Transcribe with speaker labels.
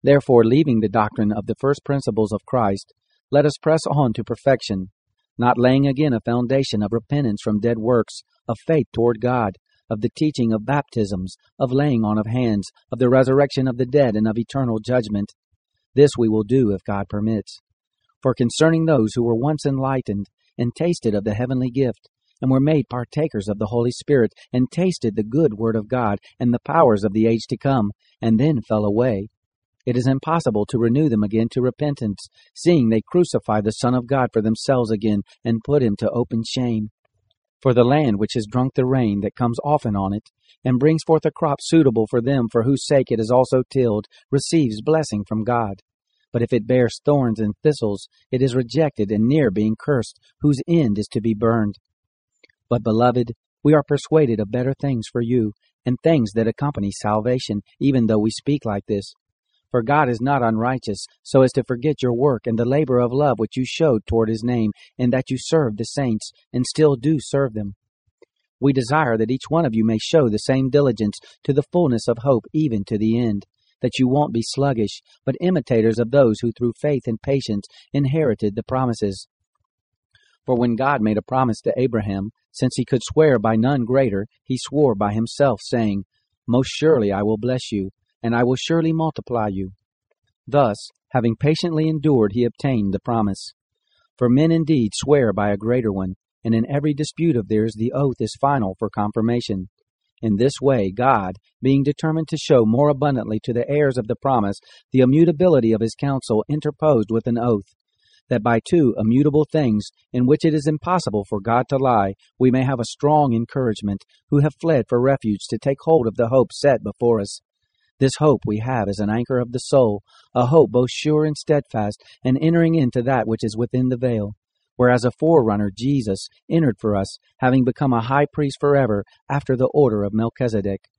Speaker 1: Therefore, leaving the doctrine of the first principles of Christ, let us press on to perfection, not laying again a foundation of repentance from dead works, of faith toward God, of the teaching of baptisms, of laying on of hands, of the resurrection of the dead, and of eternal judgment. This we will do if God permits. For concerning those who were once enlightened, and tasted of the heavenly gift, and were made partakers of the Holy Spirit, and tasted the good word of God, and the powers of the age to come, and then fell away, it is impossible to renew them again to repentance, seeing they crucify the Son of God for themselves again, and put him to open shame. For the land which has drunk the rain that comes often on it, and brings forth a crop suitable for them for whose sake it is also tilled, receives blessing from God. But if it bears thorns and thistles, it is rejected and near being cursed, whose end is to be burned. But, beloved, we are persuaded of better things for you, and things that accompany salvation, even though we speak like this. For God is not unrighteous, so as to forget your work and the labor of love which you showed toward his name, and that you served the saints, and still do serve them. We desire that each one of you may show the same diligence to the fullness of hope, even to the end, that you won't be sluggish, but imitators of those who through faith and patience inherited the promises. For when God made a promise to Abraham, since he could swear by none greater, he swore by himself, saying, Most surely I will bless you, and I will surely multiply you. Thus, having patiently endured, he obtained the promise. For men indeed swear by a greater one, and in every dispute of theirs the oath is final for confirmation. In this way God, being determined to show more abundantly to the heirs of the promise the immutability of his counsel, interposed with an oath, that by two immutable things, in which it is impossible for God to lie, we may have a strong encouragement, who have fled for refuge to take hold of the hope set before us. This hope we have as an anchor of the soul, a hope both sure and steadfast, and entering into that which is within the veil, whereas a forerunner, Jesus, entered for us, having become a high priest forever, after the order of Melchizedek.